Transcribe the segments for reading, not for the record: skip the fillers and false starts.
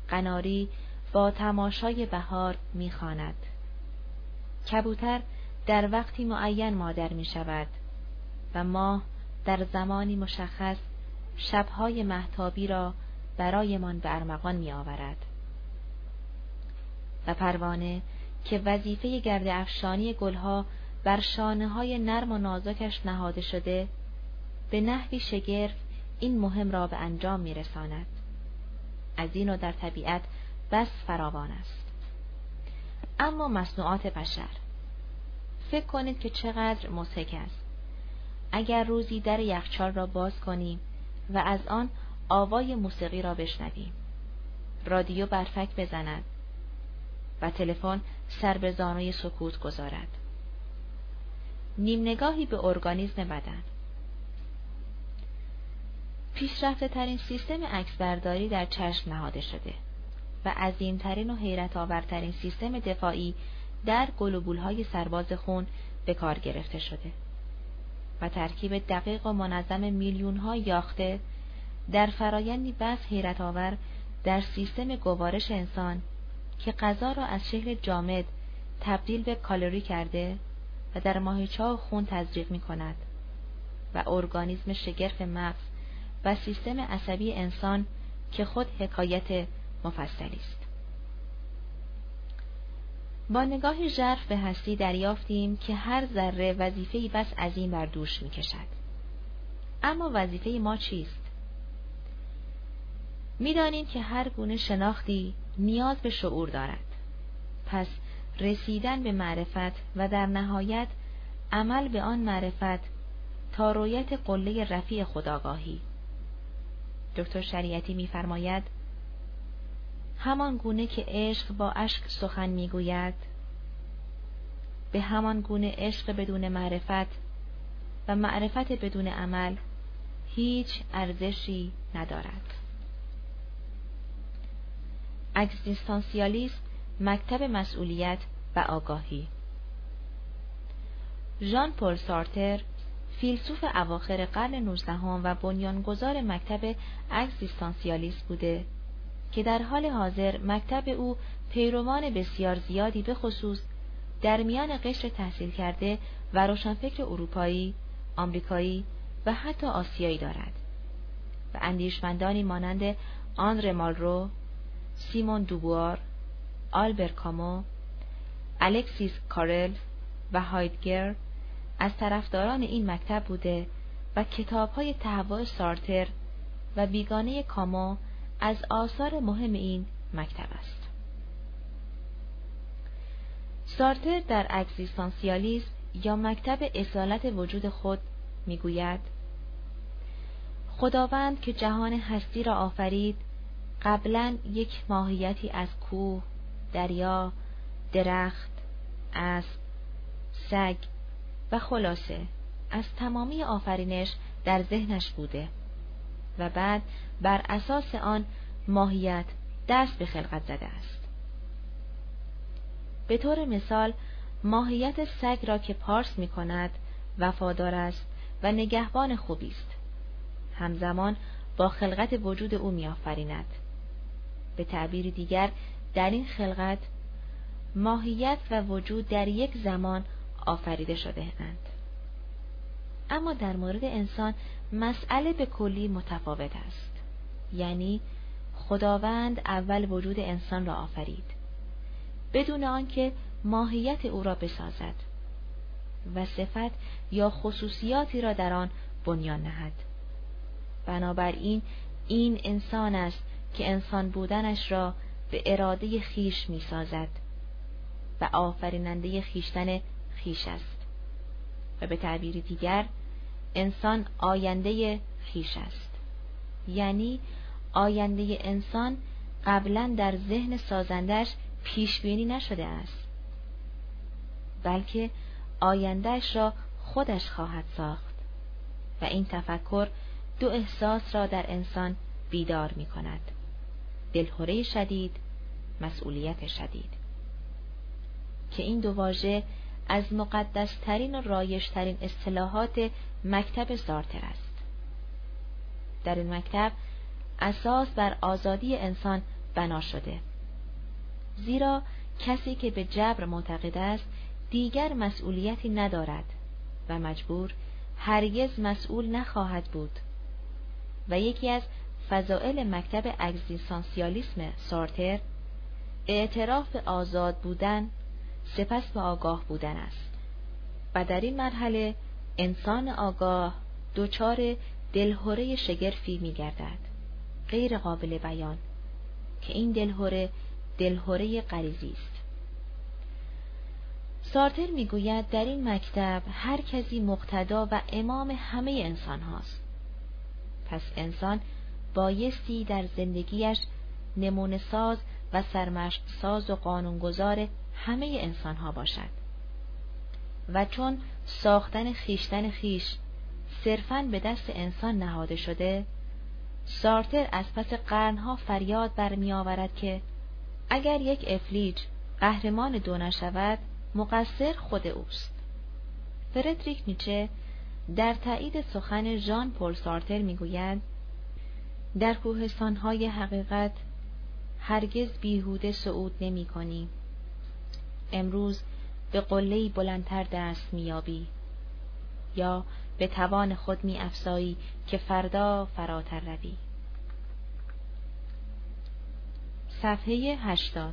قناری با تماشای بهار می‌خواند. کبوتر در وقتی معین مادر می‌شود و ماه در زمانی مشخص شب‌های مهتابی را برایمان به ارمغان می‌آورد. و پروانه که وظیفه گرد افشانی گلها بر شانه‌های نرم و نازکش نهاده شده، به نحوی شگرف این مهم را به انجام می‌رساند. از این و در طبیعت بس فراوان است. اما مصنوعات بشر، فکر کنید که چقدر مضحک است. اگر روزی در یخچال را باز کنیم و از آن آوای موسیقی را بشنویم، رادیو برفک بزند و تلفن سر به زانوی سکوت گذارد. نیم نگاهی به ارگانیسم بدن. پیشرفته ترین سیستم عکسبرداری در چشم نهاده شده و عظیمترین و حیرت آورترین سیستم دفاعی در گلوبول‌های سرباز خون به کار گرفته شده و ترکیب دقیق و منظم میلیون‌ها یاخته در فرایندی بس حیرت آور در سیستم گوارش انسان که غذا را از شکل جامد تبدیل به کالری کرده و در ماهیچه‌ها خون تزریق می‌کند و ارگانیسم شگرف مغز و سیستم عصبی انسان که خود حکایت مفصلی است. با نگاه ژرف به هستی دریافتیم که هر ذره وظیفه‌ای بس عظیم بر دوش می‌کشد. اما وظیفه ما چیست؟ می‌دانیم که هر گونه شناختی نیاز به شعور دارد. پس رسیدن به معرفت و در نهایت عمل به آن معرفت تا رویت قله رفیع خودآگاهی. دکتر شریعتی می‌فرماید همان گونه که عشق با اشک سخن می‌گوید، به همان گونه عشق بدون معرفت و معرفت بدون عمل هیچ ارزشی ندارد. اگزیستانسیالیسم، مکتب مسئولیت و آگاهی. ژان پل سارتر، فیلسوف اواخر قرن 19 و بنیانگذار مکتب اگزیستانسیالیسم بوده که در حال حاضر مکتب او پیروان بسیار زیادی به خصوص در میان قشر تحصیل کرده و روشنفکر اروپایی، آمریکایی و حتی آسیایی دارد و اندیشمندانی مانند آندره مالرو، سیمون دوبوار، آلبر کامو، الکسیس کارل و هایدگر از طرفداران این مکتب بوده و کتاب‌های تهوع سارتر و بیگانه کامو از آثار مهم این مکتب است. سارتر در اگزیستانسیالیسم یا مکتب اصالت وجود خود میگوید خداوند که جهان هستی را آفرید قبلاً یک ماهیتی از کوه، دریا، درخت، اسب، سگ و خلاصه از تمامی آفرینش در ذهنش بوده و بعد بر اساس آن ماهیت دست به خلقت زده است. به طور مثال ماهیت سگ را که پارس می کند وفادار است و نگهبان خوبی است، همزمان با خلقت وجود او می آفریند. به تعبیر دیگر در این خلقت ماهیت و وجود در یک زمان آفریده شده اند. اما در مورد انسان مسئله به کلی متفاوت است. یعنی خداوند اول وجود انسان را آفرید بدون آنکه ماهیت او را بسازد و صفت یا خصوصیاتی را در آن بنیان نهد. بنابراین این انسان است که انسان بودنش را به اراده خیش می سازد و آفریننده خیشتن خیش است و به تعبیر دیگر انسان آینده خیش است. یعنی آینده انسان قبلا در ذهن سازندش پیش بینی نشده است، بلکه آیندهش را خودش خواهد ساخت و این تفکر دو احساس را در انسان بیدار می کند: دلهره شدید، مسئولیت شدید، که این دو واژه از مقدس‌ترین و رایج‌ترین اصطلاحات مکتب سارتر است. در این مکتب اساس بر آزادی انسان بنا شده. زیرا کسی که به جبر معتقد است دیگر مسئولیتی ندارد و مجبور هرگز مسئول نخواهد بود. و یکی از فضائل مکتب اگزیستانسیالیسم سارتر اعتراف به آزاد بودن سپس به آگاه بودن است و در این مرحله انسان آگاه دچار دلهره شگرفی می‌گردد، غیر قابل بیان، که این دلهره غریزی است. سارتر میگوید در این مکتب هر کسی مقتدا و امام همه انسان هاست. پس انسان بایستی در زندگیش نمونه ساز و سرمشق ساز و قانونگذار همه انسان ها باشد. و چون ساختن خیشتن خیش صرفاً به دست انسان نهاده شده، سارتر از پس قرنها فریاد برمی آورد که اگر یک افلیج قهرمان دو نشود، مقصر خود اوست. فردریک نیچه در تایید سخن ژان پل سارتر میگوید در کوهستان‌های حقیقت هرگز بیهوده صعود نمی‌کنی. امروز به قله‌ای بلندتر دست می‌یابی یا به توان خود می‌افزایی که فردا فراتر روی. صفحه 80.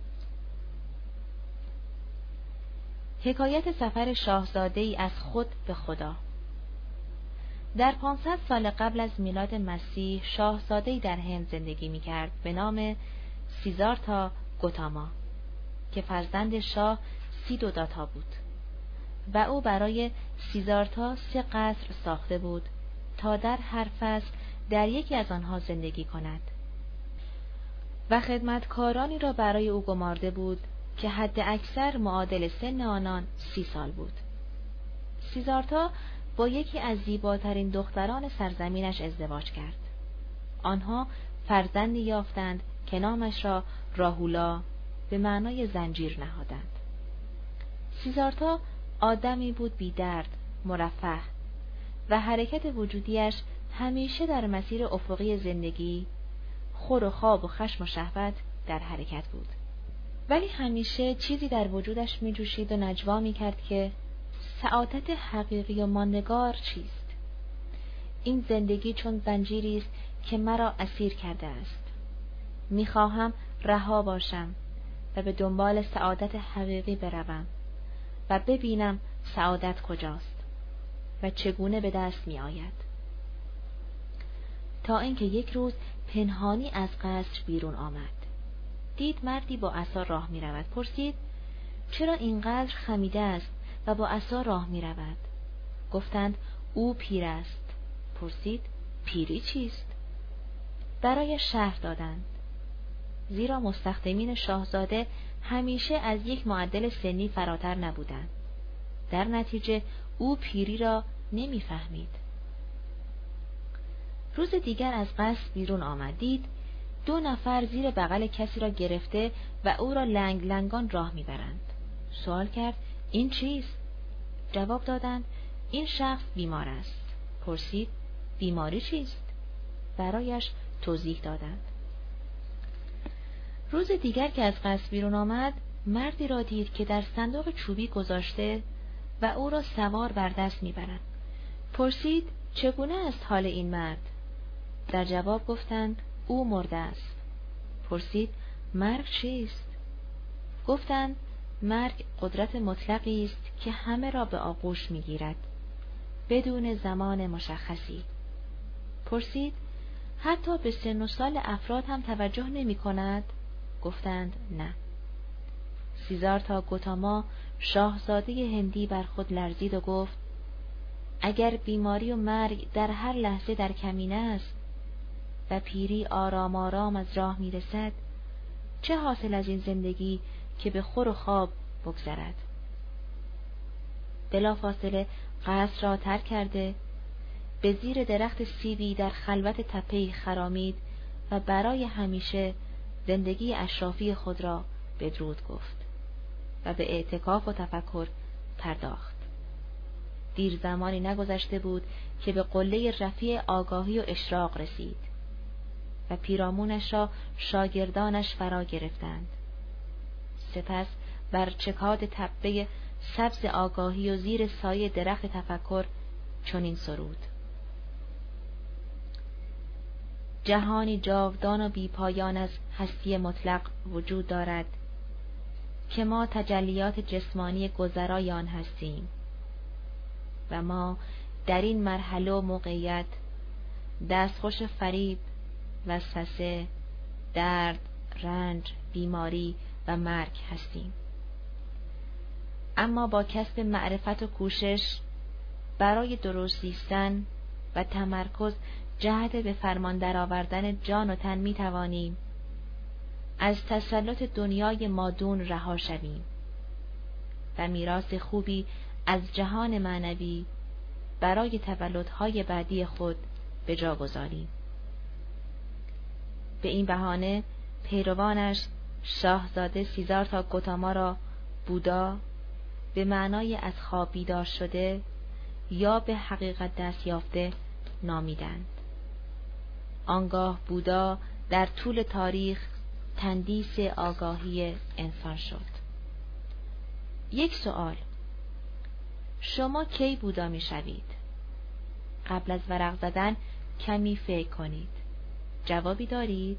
حکایت سفر شاهزاده‌ای از خود به خدا. در 500 سال قبل از میلاد مسیح شاهزاده‌ای در هند زندگی می‌کرد به نام سیدارتا گوتاما که فرزند شاه سیدوداتا بود و او برای سیدارتا 3 قصر ساخته بود تا در هر فصل در یکی از آنها زندگی کند و خدمتکارانی را برای او گمارده بود که حد اکثر معادل سن آنان 30 سال بود. سیدارتا با یکی از زیباترین دختران سرزمینش ازدواج کرد. آنها فرزندی یافتند که نامش را راهولا به معنای زنجیر نهادند. سیدارتا آدمی بود بی درد، مرفه و حرکت وجودیش همیشه در مسیر افقی زندگی، خور و خواب و خشم و شهوت در حرکت بود. ولی همیشه چیزی در وجودش می جوشید و نجوا می کرد که سعادت حقیقی و ماندگار چیست؟ این زندگی چون زنجیری است که مرا اسیر کرده است. می خواهم رها باشم و به دنبال سعادت حقیقی بروم و ببینم سعادت کجاست و چگونه به دست می آید. تا اینکه یک روز پنهانی از قصر بیرون آمد. دید مردی با عصا راه می رود. پرسید چرا اینقدر خمیده است و با عصا راه می رود؟ گفتند او پیر است. پرسید پیری چیست؟ برای شرح دادند. زیرا مستخدمین شاهزاده همیشه از یک معدل سنی فراتر نبودند. در نتیجه او پیری را نمی فهمید. روز دیگر از قصر بیرون آمد. دید 2 نفر زیر بغل کسی را گرفته و او را لنگ لنگان راه می برند. سوال کرد این چیست؟ جواب دادند این شخص بیمار است. پرسید بیماری چیست؟ برایش توضیح دادند. روز دیگر که از قصر بیرون آمد مردی را دید که در صندوق چوبی گذاشته و او را سوار بر دست می برند. پرسید چگونه است حال این مرد؟ در جواب گفتند او مرده است. پرسید مرگ چیست؟ گفتند مرگ قدرت مطلقی است که همه را به آغوش می‌گیرد بدون زمان مشخصی. پرسید حتی به سن و سال افراد هم توجه نمی‌کند؟ گفتند نه. سیدارتا گوتاما شاهزاده هندی بر خود لرزید و گفت اگر بیماری و مرگ در هر لحظه در کمینه است و پیری آرام آرام از راه میرسد، چه حاصل از این زندگی که به خور و خواب بگذرد؟ بلافاصله قصر را ترک کرده به زیر درخت سیبی در خلوت تپه‌ای خرامید و برای همیشه زندگی اشرافی خود را بدرود گفت و به اعتکاف و تفکر پرداخت. دیر زمانی نگذشته بود که به قله رفیع آگاهی و اشراق رسید. و پیرامونش را شاگردانش فرا گرفتند. سپس بر چکاد تپه سبز آگاهی و زیر سایه درخت تفکر چنین سرود: جهانی جاودان و بیپایان از هستی مطلق وجود دارد که ما تجلیات جسمانی گذرای آن هستیم و ما در این مرحله و موقعیت دستخوش فریب، وسوسه، درد، رنج، بیماری و مرگ هستیم. اما با کسب معرفت و کوشش برای درست زیستن و تمرکز جهت به فرمان درآوردن جان و تن می توانیم از تسلط دنیای مادون رها شویم و میراث خوبی از جهان معنوی برای تولدهای بعدی خود به جا گذاریم. به این بهانه پیروانش شاهزاده سیدزارتا گوتاما را بودا به معنای از خواب بیدار شده یا به حقیقت دست یافته نامیدند. آنگاه بودا در طول تاریخ تندیس آگاهی انسان شد. یک سوال: شما کی بودا می شوید؟ قبل از ورق زدن کمی فکر کنید. جوابی دارید؟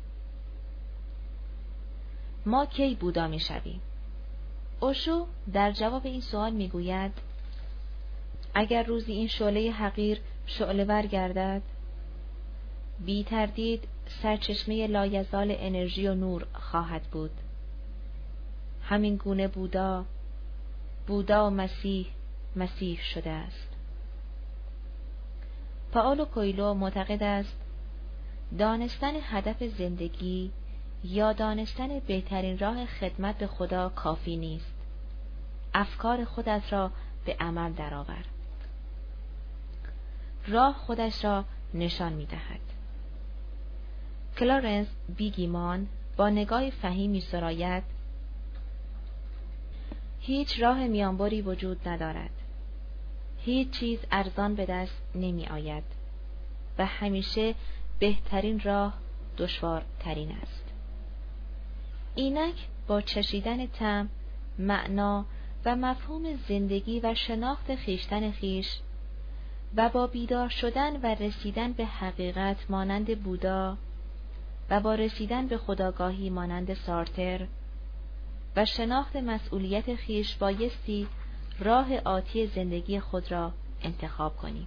ما کی بودا می شویم؟ اوشو در جواب این سوال می گوید: اگر روزی این شعله حقیر شعله‌ور گردد، بی تردید سرچشمه لایزال انرژی و نور خواهد بود. همین گونه بودا و مسیح شده است. پائولو کوئلو معتقد است دانستن هدف زندگی یا دانستن بهترین راه خدمت به خدا کافی نیست. افکار خودت را به عمل درآور. راه خودش را نشان می دهد. کلارنس بیگیمان با نگاه فهیم می سراید: هیچ راه میانبری وجود ندارد. هیچ چیز ارزان به دست نمی آید و همیشه بهترین راه دشوارترین است. اینک با چشیدن طعم، معنا و مفهوم زندگی و شناخت خویشتن خویش و با بیدار شدن و رسیدن به حقیقت مانند بودا و با رسیدن به خودآگاهی مانند سارتر و شناخت مسئولیت خویش بایستی راه آتی زندگی خود را انتخاب کنیم.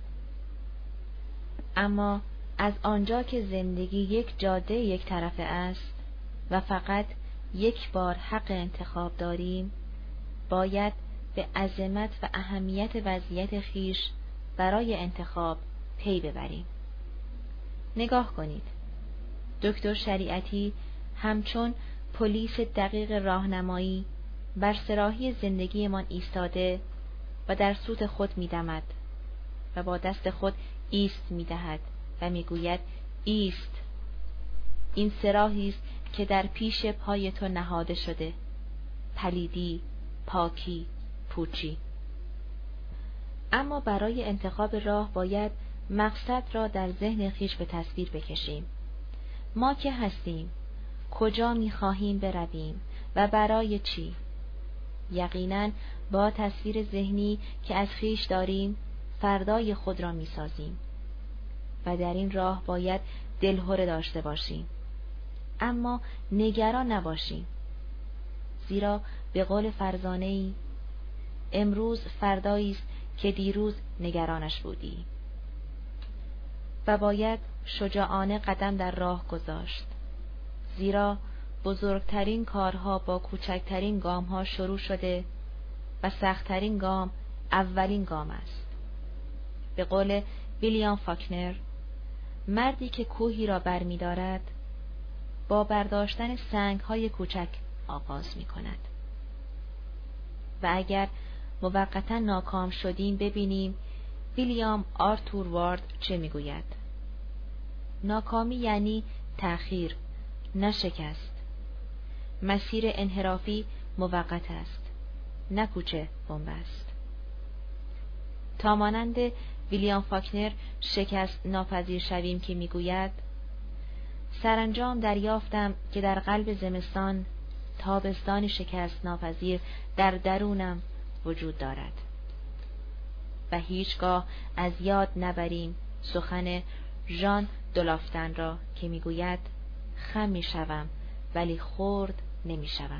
اما از آنجا که زندگی یک جاده یک طرفه است و فقط یک بار حق انتخاب داریم، باید به عظمت و اهمیت وضعیت خویش برای انتخاب پی ببریم. نگاه کنید. دکتر شریعتی همچون پلیس دقیق راهنمایی بر سراحی زندگیمان ایستاده و در سوت خود می‌دمد و با دست خود ایست می‌دهد و می‌گوید: ایست. این سراحی است که در پیش پای تو نهاده شده. پلیدی، پاکی، پوچی. اما برای انتخاب راه باید مقصد را در ذهن خویش به تصویر بکشیم. ما که هستیم، کجا می‌خواهیم برویم و برای چی؟ یقیناً با تصویر ذهنی که از خویش داریم فردای خود را می‌سازیم و در این راه باید دلهره داشته باشیم، اما نگران نباشیم، زیرا به قول فرزانه‌ای: امروز فردایی است که دیروز نگرانش بودی. و باید شجاعانه قدم در راه گذاشت، زیرا بزرگترین کارها با کوچکترین گامها شروع شده و سختترین گام اولین گام است. به قول ویلیام فاکنر: مردی که کوهی را برمی دارد با برداشتن سنگ‌های کوچک آغاز می کند. و اگر موقتا ناکام شدیم، ببینیم ویلیام آرتور وارد چه می گوید: ناکامی یعنی تأخیر، نه شکست. مسیر انحرافی موقت است، نه کوچه بنبست. تا مانند ویلیام فاکنر شکست ناپذیر شویم که میگوید: سرانجام دریافتم که در قلب زمستان تابستانی شکست ناپذیر در درونم وجود دارد و هیچگاه از یاد نبریم سخن ژان دولافتن را که میگوید خم میشوم ولی خرد نمیشوم.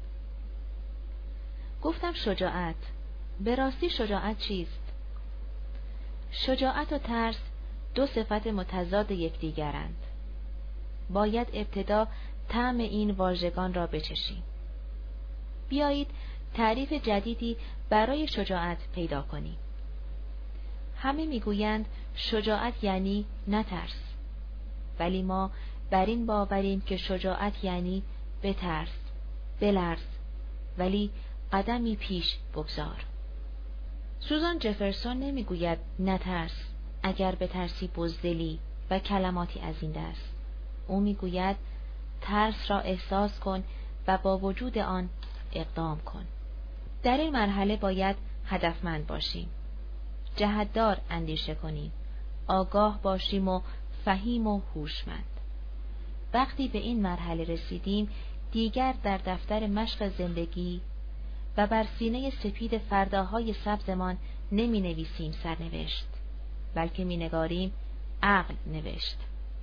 گفتم شجاعت. به راستی شجاعت چیست؟ شجاعت و ترس دو صفت متضاد یکدیگرند. باید ابتدا طعم این واژگان را بچشیم. بیایید تعریف جدیدی برای شجاعت پیدا کنیم. همه میگویند شجاعت یعنی نترس، ولی ما بر این باوریم که شجاعت یعنی بترس، بلرز، ولی قدمی پیش بگذار. سوزان جفرسون نمیگوید نترس، اگر بترسی بزدلی و کلماتی از این دست. او میگوید ترس را احساس کن و با وجود آن اقدام کن. در این مرحله باید هدفمند باشیم، جهتدار اندیشه کنیم، آگاه باشیم و فهیم و هوشمند. وقتی به این مرحله رسیدیم دیگر در دفتر مشق زندگی و بر سینه سپید فرداهای سبزمان نمی نویسیم سرنوشت، بلکه می نگاریم عقل نوشت.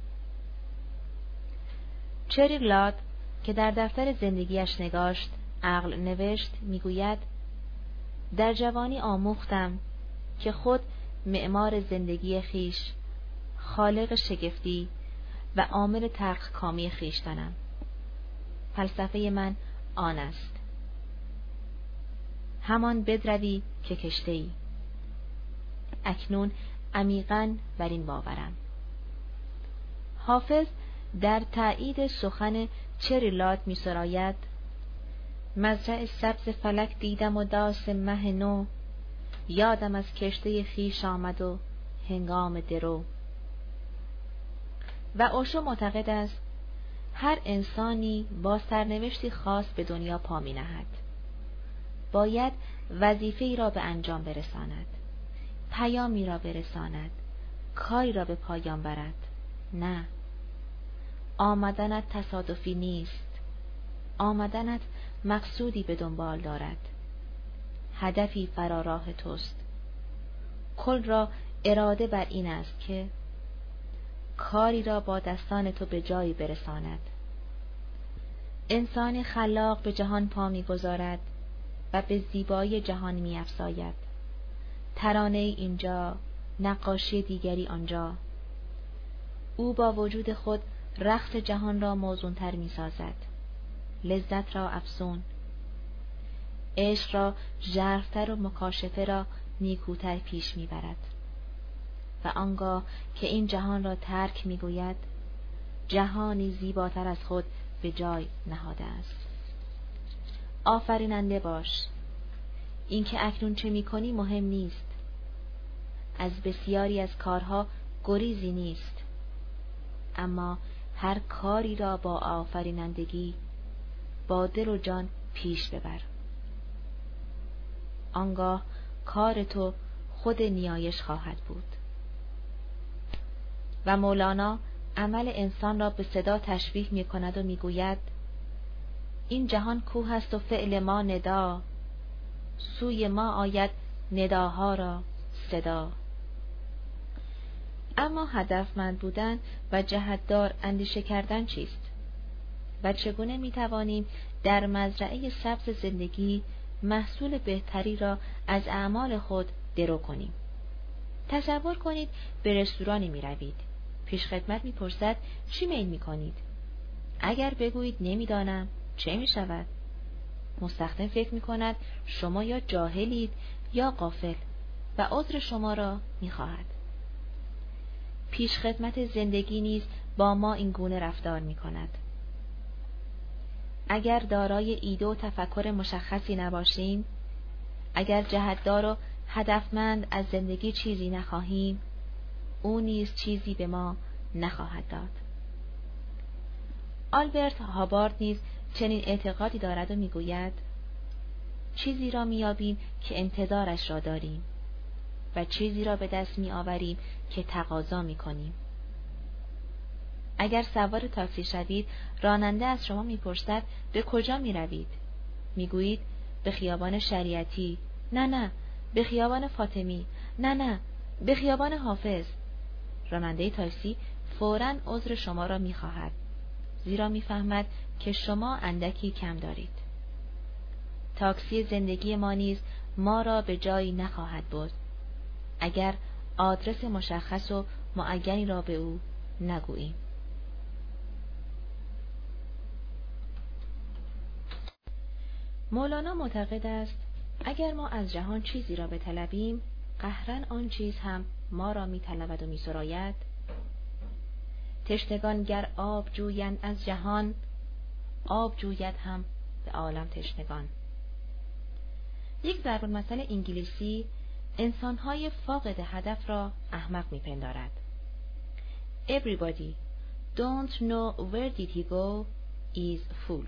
چری لاد که در دفتر زندگیش نگاشت عقل نوشت میگوید در جوانی آموختم که خود معمار زندگی خیش، خالق شگفتی و عامل تلخکامی خویشتنم. فلسفه من آن است، همان بدروی که کشته‌ای. اکنون عمیقاً بر این باورم. حافظ در تأیید سخن چریلات می سراید مزرع سبز فلک دیدم و داس مه نو، یادم از کشته خویش آمد و هنگام درو. و اوشو معتقد است هر انسانی با سرنوشتی خاص به دنیا پا می نهد. باید وظیفه‌ای را به انجام برساند، پیامی را برساند، کاری را به پایان برد. نه، آمدنت تصادفی نیست، آمدنت مقصودی به دنبال دارد، هدفی فراراه توست. کل را اراده بر این است که کاری را با دستان تو به جایی برساند. انسان خلاق به جهان پا می‌گذارد و به زیبایی جهان می‌افزاید. ترانه اینجا، نقاشی دیگری آنجا. او با وجود خود رقص جهان را موزون‌تر می‌سازد، لذت را افزون، عشق را ژرف‌تر و مکاشفه را نیکوتر پیش می‌برد. و آنگاه که این جهان را ترک می‌گوید، جهانی زیباتر از خود به جای نهاده است. آفریننده باش. اینکه اکنون چه می‌کنی مهم نیست. از بسیاری از کارها گریزی نیست، اما هر کاری را با آفرینندگی، با دل و جان پیش ببر. آنگاه کار تو خود نیایش خواهد بود. و مولانا عمل انسان را به صدا تشبیه می کند و می گوید این جهان کوه است و فعل ما ندا، سوی ما آید نداها را صدا. اما هدفمند بودن و جهتدار اندیشه کردن چیست؟ و چگونه می توانیم در مزرعه سبز زندگی محصول بهتری را از اعمال خود درو کنیم؟ تصور کنید به رستورانی می روید. پیشخدمت می پرسد چی میل می کنید؟ اگر بگویید نمیدانم، چه می شود؟ مستخدم فکر می کند شما یا جاهلید یا غافل و عذر شما را می خواهد. پیشخدمت زندگی نیز با ما این گونه رفتار می کند. اگر دارای ایده و تفکر مشخصی نباشیم، اگر جهتدار و هدفمند از زندگی چیزی نخواهیم، او نیز چیزی به ما نخواهد داد. آلبرت هابارد نیز چنین اعتقادی دارد و میگوید چیزی را میابیم که انتظارش را داریم و چیزی را به دست میآوریم که تقاضا میکنیم. اگر سوار تاکسی شوید، راننده از شما میپرسد به کجا میروید؟ میگویید به خیابان شریعتی. نه، به خیابان فاطمی. نه، به خیابان حافظ. راننده تاکسی فوراً عذر شما را میخواهد، زیرا میفهمد که شما اندکی کم دارید. تاکسی زندگی ما نیز ما را به جایی نخواهد برد اگر آدرس مشخص و معینی را به او نگوییم. مولانا معتقد است اگر ما از جهان چیزی را بطلبیم، قهرن آن چیز هم ما را میطلبد و میسراید. تشنگان گر آب جویند از جهان، آب جوید هم به عالم تشنگان. یک ضرب‌المثل انگلیسی انسان‌های فاقد هدف را احمق می‌پندارد. Everybody don't know where did he go is fool.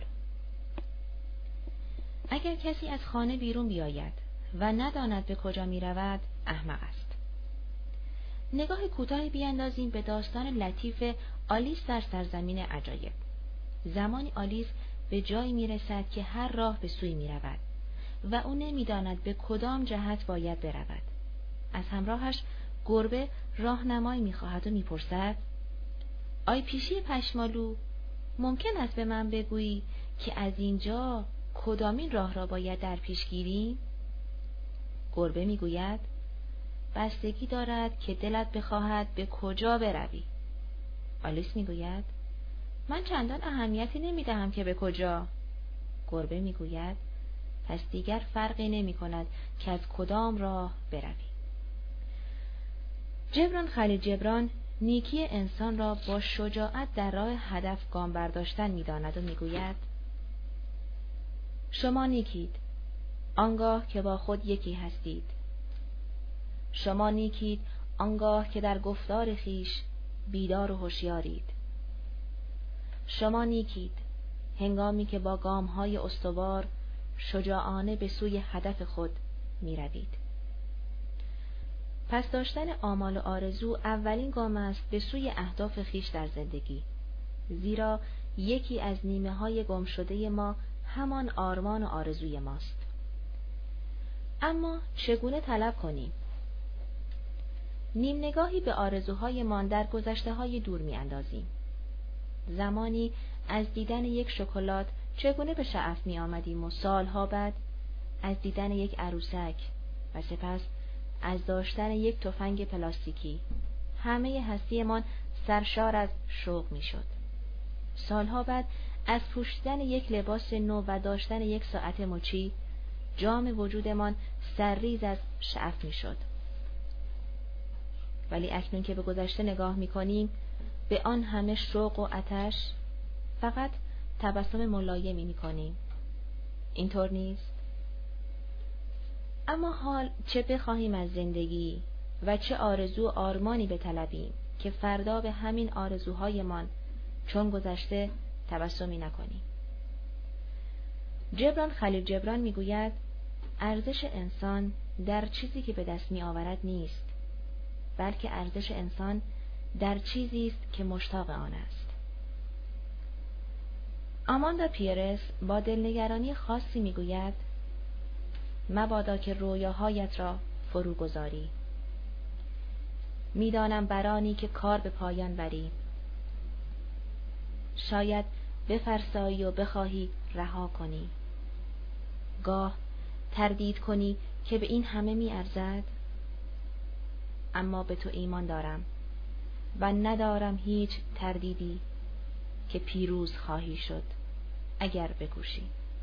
اگر کسی از خانه بیرون بیاید و نداند به کجا می‌رود، احمق است. نگاه کوتاهی بیاندازیم به داستان لطیف آلیس در سرزمین عجایب. زمانی آلیس به جایی می‌رسد که هر راه به سوی می‌رود و او نمی‌داند به کدام جهت باید برود. از همراهش گربه راهنمایی می‌خواهد و می‌پرسد: آی پیشی پشمالو، ممکن است به من بگویی که از اینجا کدامین راه را باید در پیش گیریم؟ گربه می‌گوید: بستگی دارد که دلت بخواهد به کجا بروی. آلیس می‌گوید: من چندان اهمیتی نمی‌دهم که به کجا. گربه می‌گوید: پس دیگر فرقی نمی‌کند که از کدام راه بروی. جبران خلیل جبران نیکی انسان را با شجاعت در راه هدف گام برداشتن می‌داند و می‌گوید: شما نیکید آنگاه که با خود یکی هستید. شما نیکید آنگاه که در گفتار خیش بیدار و هوشیارید. شما نیکید هنگامی که با گام‌های استوار شجاعانه به سوی هدف خود می‌روید. پس داشتن آمال و آرزو اولین گام است به سوی اهداف خیش در زندگی، زیرا یکی از نیمه‌های گم شده ما همان آرمان و آرزوی ماست. اما چگونه طلب کنیم؟ نیم نگاهی به آرزوهایمان در گذشته‌های دور می‌اندازیم. زمانی از دیدن یک شکلات چگونه به شعف می‌آمدیم و سالها بعد از دیدن یک عروسک و سپس از داشتن یک تفنگ پلاستیکی همه هستیمان سرشار از شوق می‌شد. سالها بعد از پوشیدن یک لباس نو و داشتن یک ساعت مچی جام وجودمان سرریز از شعف می‌شد. ولی اکنون که به گذشته نگاه می‌کنیم، به آن همه شوق و آتش فقط تبسم ملایمی می‌کنیم. اینطور نیست؟ اما حال چه بخواهیم از زندگی و چه آرزو و آرمانی بطلبیم که فردا به همین آرزوهایمان چون گذشته تبسمی نکنیم. جبران خلیل جبران میگوید ارزش انسان در چیزی که به دست می‌آورد نیست، بلکه ارزش انسان در چیزی است که مشتاق آن است. آماندا پیرس با دلنگرانی خاصی میگوید مبادا که رویاهایت را فرو گذاری. میدانم برانی که کار به پایان بری. شاید بفرسایی و بخواهی رها کنی. گاه تردید کنی که به این همه می ارزد. اما به تو ایمان دارم و ندارم هیچ تردیدی که پیروز خواهی شد اگر بکوشی.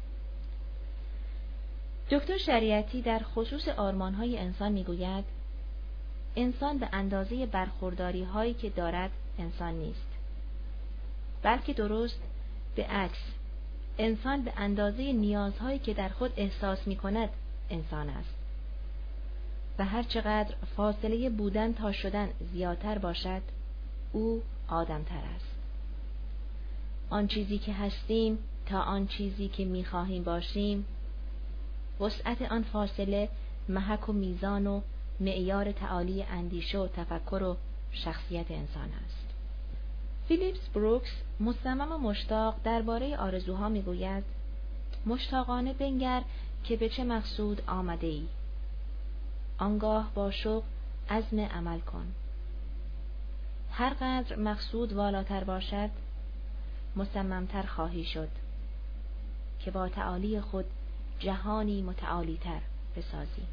دکتر شریعتی در خصوص آرمان‌های انسان میگوید انسان به اندازه برخورداری‌هایی که دارد انسان نیست، بلکه درست به عکس، انسان به اندازه نیازهایی که در خود احساس می‌کند انسان است و هر چقدر فاصله بودن تا شدن زیادتر باشد او آدم‌تر است. آن چیزی که هستیم تا آن چیزی که می‌خواهیم باشیم، وسعت آن فاصله محک و میزان و معیار تعالی اندیشه و تفکر و شخصیت انسان است. فیلیپس بروکس مصمم و مشتاق درباره آرزوها میگوید: مشتاقانه بنگر که به چه مقصود آمده ای. آنگاه با شوق عزم عمل کن. هر قدر مقصود والاتر باشد، مصممتر خواهی شد که با تعالی خود جهانی متعالیتر بسازی.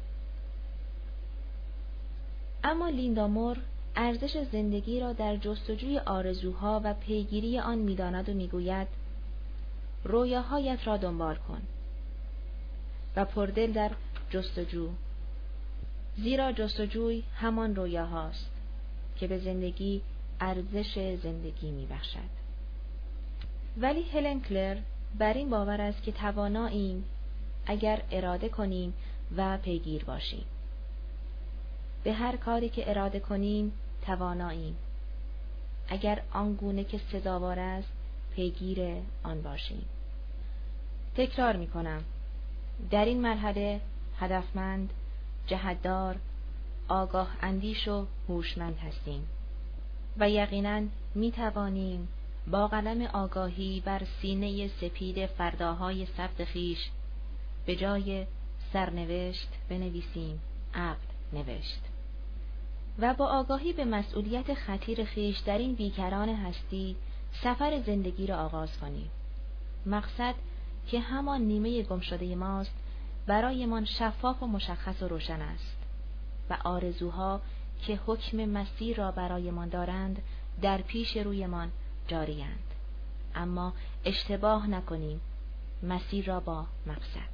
اما لیندا مور ارزش زندگی را در جستجوی آرزوها و پیگیری آن می‌داند و می‌گوید: رویاهایت را دنبال کن و پردل در جستجو، زیرا جستجوی همان رویاهاست که به زندگی ارزش زندگی می‌بخشد. ولی هلن کلر بر این باور است که تواناییم اگر اراده کنیم و پیگیر باشیم. به هر کاری که اراده کنیم تواناییم، اگر آنگونه که سزاوار است پیگیر آن باشیم. تکرار می کنم، در این مرحله هدفمند، جهتدار، آگاه اندیش و هوشمند هستیم و یقیناً می توانیم با قلم آگاهی بر سینه سپید فرداهای سبز خویش به جای سرنوشت بنویسیم عقد نوشت و با آگاهی به مسئولیت خطیر خویش در این بیکران هستی سفر زندگی را آغاز کنیم. مقصد که همان نیمه گمشده ماست برایمان شفاف و مشخص و روشن است و آرزوها که حکم مسیر را برایمان دارند در پیش رویمان جاری‌اند. اما اشتباه نکنیم مسیر را با مقصد.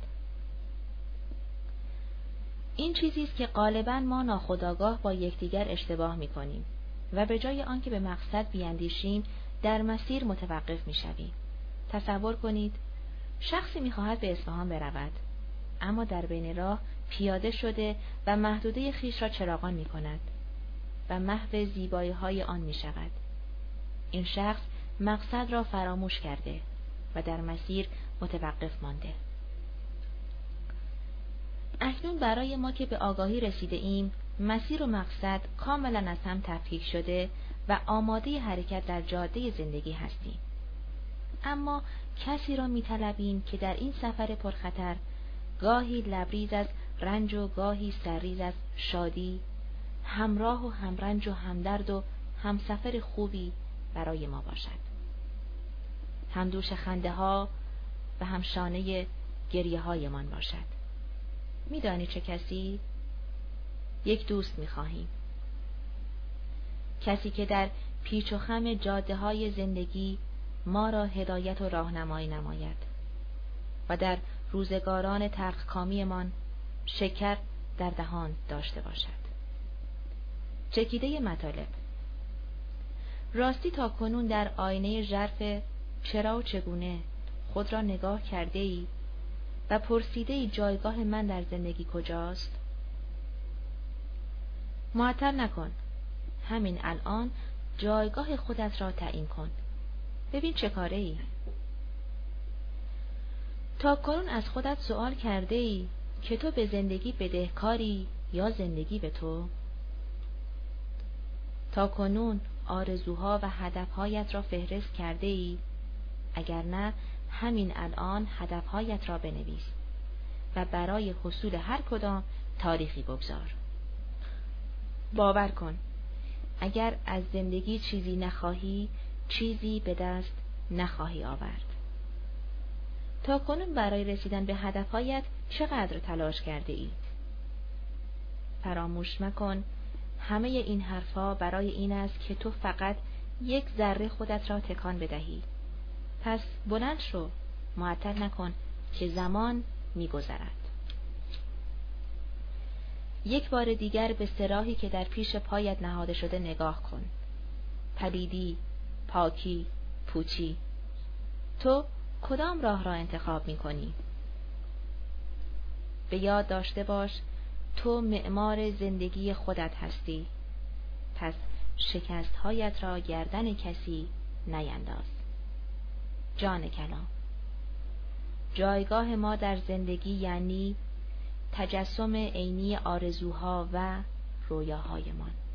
این چیزی است که غالباً ما ناخودآگاه با یکدیگر اشتباه می‌کنیم و به جای آنکه به مقصد بیاندیشیم در مسیر متوقف می‌شویم. تصور کنید شخصی می‌خواهد به اصفهان برود، اما در بین راه پیاده شده و محدوده خویش را چراغان می‌کند و محو زیبایی‌های آن می‌شود. این شخص مقصد را فراموش کرده و در مسیر متوقف مانده. اکنون برای ما که به آگاهی رسیده ایم، مسیر و مقصد کاملا از هم تفکیک شده و آماده حرکت در جاده زندگی هستیم. اما کسی را می‌طلبیم که در این سفر پرخطر گاهی لبریز از رنج و گاهی سرریز از شادی، همراه و همرنج و همدرد و همسفر خوبی برای ما باشد. همدوش خنده ها و همشانه گریه های من باشد. میدانی چه کسی؟ یک دوست میخواهیم. کسی که در پیچ و خم جاده های زندگی ما را هدایت و راهنمایی نماید و در روزگاران تلخکامی من شکر در دهان داشته باشد. چکیده مطالب. راستی تا کنون در آینه ژرف چرا و چگونه خود را نگاه کرده ای و پرسیده ای جایگاه من در زندگی کجاست؟ معطل نکن. همین الان جایگاه خودت را تعیین کن. ببین چه کاره ای؟ تا کنون از خودت سوال کرده ای که تو به زندگی بدهکاری یا زندگی به تو؟ تا کنون آرزوها و هدفهایت را فهرست کرده ای؟ اگر نه همین الان هدفهایت را بنویس و برای حصول هر کدام تاریخی بگذار. باور کن اگر از زندگی چیزی نخواهی، چیزی به دست نخواهی آورد. تا کنون برای رسیدن به هدفهایت چقدر تلاش کرده ای؟ فراموش مکن همه این حرفا برای این است که تو فقط یک ذره خودت را تکان بدهی. پس بلند شو، معطل نکن که زمان می‌گذرد. یک بار دیگر به سراحی که در پیش پایت نهاده شده نگاه کن. پلیدی، پاکی، پوچی. تو کدام راه را انتخاب می‌کنی؟ به یاد داشته باش تو معمار زندگی خودت هستی. پس شکست‌هایت را گردن کسی نینداز. جان کلام. جایگاه ما در زندگی یعنی تجسم عینی آرزوها و رویاهایمان.